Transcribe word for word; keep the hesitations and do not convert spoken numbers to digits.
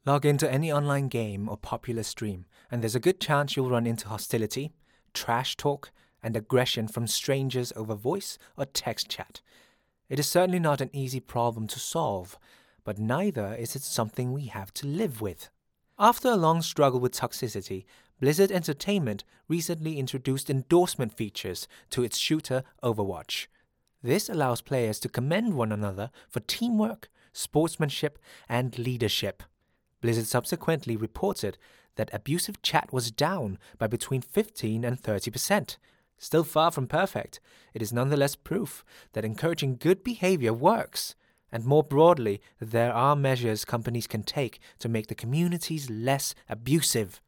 Log into any online game or popular stream, and there's a good chance you'll run into hostility, trash talk, and aggression from strangers over voice or text chat. It is certainly not an easy problem to solve, but neither is it something we have to live with. After a long struggle with toxicity, Blizzard Entertainment recently introduced endorsement features to its shooter Overwatch. This allows players to commend one another for teamwork, sportsmanship, and leadership. Blizzard subsequently reported that abusive chat was down by between fifteen and thirty percent. Still far from perfect, it is nonetheless proof that encouraging good behavior works, and more broadly, that there are measures companies can take to make the communities less abusive.